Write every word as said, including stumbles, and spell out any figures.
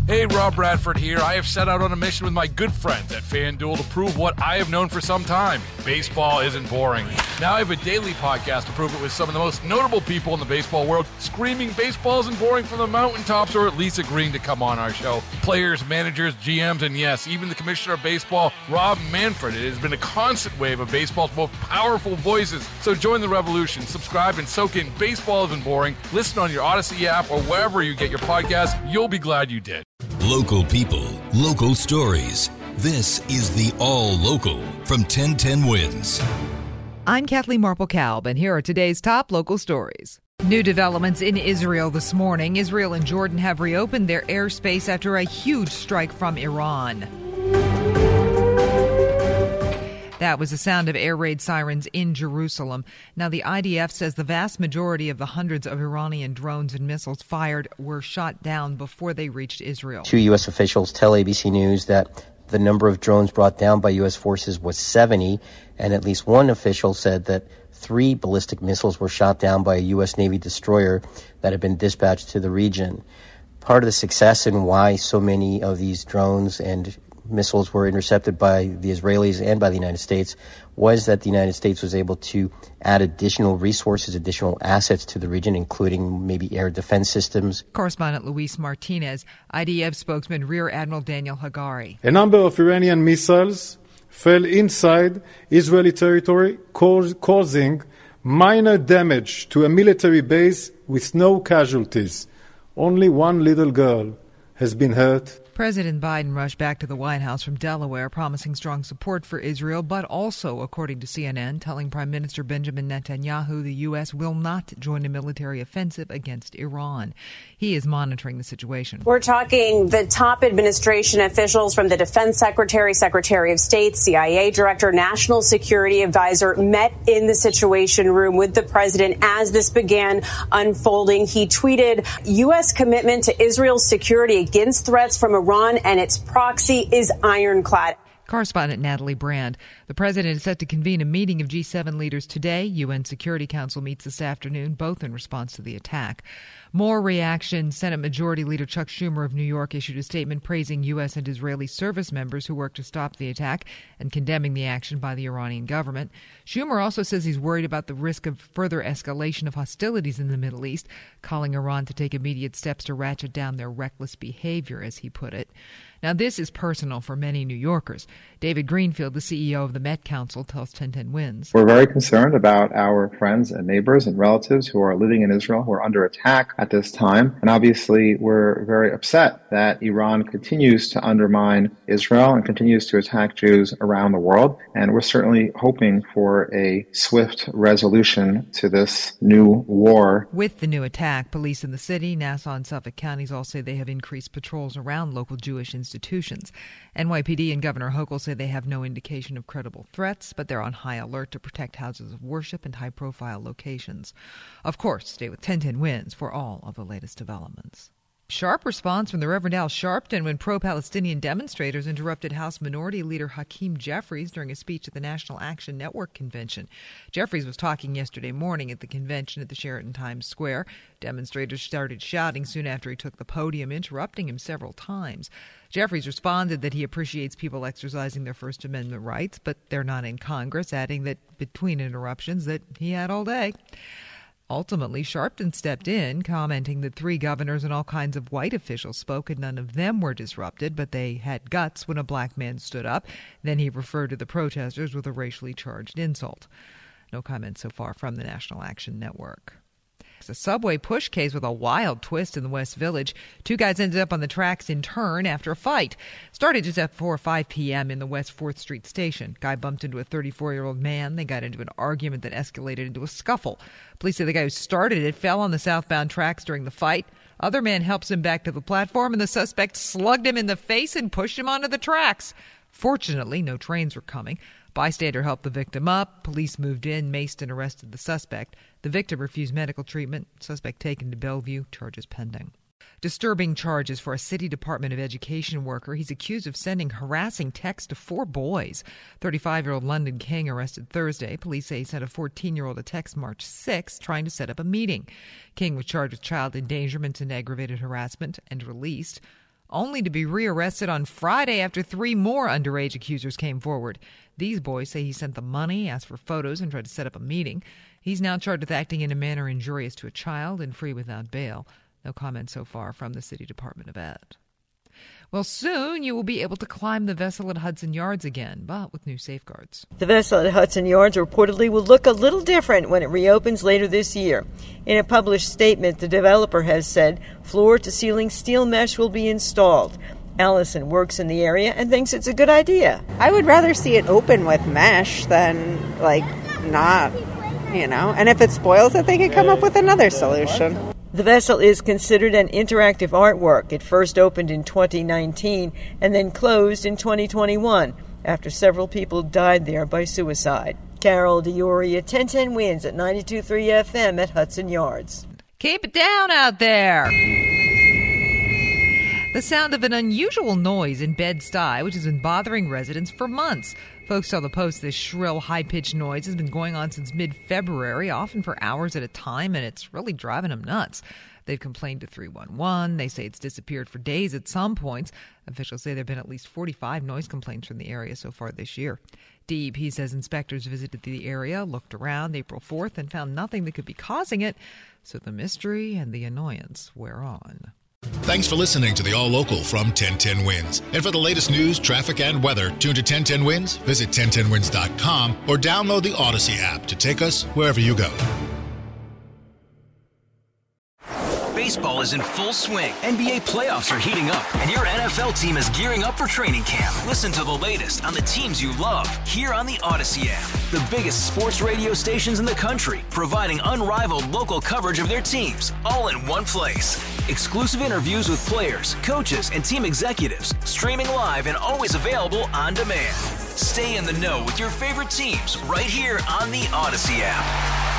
Hey, Rob Bradford here. I have set out on a mission with my good friends at FanDuel to prove what I have known for some time. Baseball isn't boring. Now I have a daily podcast to prove it with some of the most notable people in the baseball world, screaming baseball isn't boring from the mountaintops, or at least agreeing to come on our show. Players, managers, G Ms, and yes, even the commissioner of baseball, Rob Manfred. It has been a constant wave of baseball's most powerful voices. So join the revolution. Subscribe and soak in Baseball Isn't Boring. Listen on your Odyssey app or wherever you get your podcasts. You'll be glad you did. Local people, local stories. This is the All Local from ten ten Wins. I'm Kathleen Marple-Kalb, and here are today's top local stories. New developments in Israel this morning. Israel and Jordan have reopened their airspace after a huge strike from Iran. That was the sound of air raid sirens in Jerusalem. Now, the I D F says the vast majority of the hundreds of Iranian drones and missiles fired were shot down before they reached Israel. Two U S officials tell A B C News that the number of drones brought down by U S forces was seventy, and at least one official said that three ballistic missiles were shot down by a U S Navy destroyer that had been dispatched to the region. Part of the success and why so many of these drones and missiles were intercepted by the Israelis and by the United States was that the United States was able to add additional resources, additional assets to the region, including maybe air defense systems. Correspondent Luis Martinez, I D F spokesman Rear Admiral Daniel Hagari. A number of Iranian missiles fell inside Israeli territory, causing minor damage to a military base with no casualties. Only one little girl has been hurt. President Biden rushed back to the White House from Delaware, promising strong support for Israel, but also, according to C N N, telling Prime Minister Benjamin Netanyahu the U S will not join a military offensive against Iran. He is monitoring the situation. We're talking the top administration officials from the Defense Secretary, Secretary of State, C I A Director, National Security Advisor met in the Situation Room with the president as this began unfolding. He tweeted, U S commitment to Israel's security against threats from Iran and its proxy is ironclad. Correspondent Natalie Brand. The president is set to convene a meeting of G seven leaders today. U N Security Council meets this afternoon, both in response to the attack. More reaction. Senate Majority Leader Chuck Schumer of New York issued a statement praising U S and Israeli service members who worked to stop the attack and condemning the action by the Iranian government. Schumer also says he's worried about the risk of further escalation of hostilities in the Middle East, calling Iran to take immediate steps to ratchet down their reckless behavior, as he put it. Now, this is personal for many New Yorkers. David Greenfield, the C E O of the Met Council, tells ten ten Wins. We're very concerned about our friends and neighbors and relatives who are living in Israel, who are under attack at this time. And obviously, we're very upset that Iran continues to undermine Israel and continues to attack Jews around the world. And we're certainly hoping for a swift resolution to this new war. With the new attack, police in the city, Nassau and Suffolk counties all say they have increased patrols around local Jewish institutions. N Y P D and Governor Hochul say they have no indication of credible threats, but they're on high alert to protect houses of worship and high-profile locations. Of course, stay with ten ten Wins for all of the latest developments. Sharp response from the Reverend Al Sharpton when pro-Palestinian demonstrators interrupted House Minority Leader Hakeem Jeffries during a speech at the National Action Network convention. Jeffries was talking yesterday morning at the convention at the Sheraton Times Square. Demonstrators started shouting soon after he took the podium, interrupting him several times. Jeffries responded that he appreciates people exercising their First Amendment rights, but they're not in Congress, adding that between interruptions that he had all day. Ultimately, Sharpton stepped in, commenting that three governors and all kinds of white officials spoke and none of them were disrupted, but they had guts when a black man stood up. Then he referred to the protesters with a racially charged insult. No comment so far from the National Action Network. A subway push case with a wild twist in the West Village. Two guys ended up on the tracks in turn after a fight. Started just at four or five p.m. in the West fourth Street station. Guy bumped into a thirty-four-year-old man. They got into an argument that escalated into a scuffle. Police say the guy who started it fell on the southbound tracks during the fight. Other man helps him back to the platform, and the suspect slugged him in the face and pushed him onto the tracks. Fortunately, no trains were coming. Bystander helped the victim up. Police moved in, maced and arrested the suspect. The victim refused medical treatment. Suspect taken to Bellevue. Charges pending. Disturbing charges for a City Department of Education worker. He's accused of sending harassing texts to four boys. thirty-five-year-old London King arrested Thursday. Police say he sent a fourteen-year-old a text March sixth trying to set up a meeting. King was charged with child endangerment and aggravated harassment and released. only to be rearrested on Friday after three more underage accusers came forward. These boys say he sent them money, asked for photos, and tried to set up a meeting. He's now charged with acting in a manner injurious to a child and free without bail. No comment so far from the City Department of Ed. Well, soon you will be able to climb the vessel at Hudson Yards again, but with new safeguards. The vessel at Hudson Yards reportedly will look a little different when it reopens later this year. In a published statement, the developer has said floor-to-ceiling steel mesh will be installed. Allison works in the area and thinks it's a good idea. I would rather see it open with mesh than, like, not, you know. And if it spoils it, they can come up with another solution. The vessel is considered an interactive artwork. It first opened in twenty nineteen and then closed in twenty twenty-one after several people died there by suicide. Carol DiOria, ten ten Wins at ninety-two point three F M at Hudson Yards. Keep it down out there. The sound of an unusual noise in Bed-Stuy, which has been bothering residents for months. Folks tell the Post this shrill, high-pitched noise has been going on since mid-February, often for hours at a time, and it's really driving them nuts. They've complained to three one one. They say it's disappeared for days at some points. Officials say there have been at least forty-five noise complaints from the area so far this year. D E P says inspectors visited the area, looked around April fourth, and found nothing that could be causing it. So the mystery and the annoyance wear on. Thanks for listening to the All Local from ten ten Wins. And for the latest news, traffic, and weather, tune to ten ten Wins, visit ten ten wins dot com, or download the Odyssey app to take us wherever you go. Baseball is in full swing. N B A playoffs are heating up, and your N F L team is gearing up for training camp. Listen to the latest on the teams you love here on the Odyssey app. The biggest sports radio stations in the country, providing unrivaled local coverage of their teams, all in one place. Exclusive interviews with players, coaches, and team executives, streaming live and always available on demand. Stay in the know with your favorite teams right here on the Odyssey app.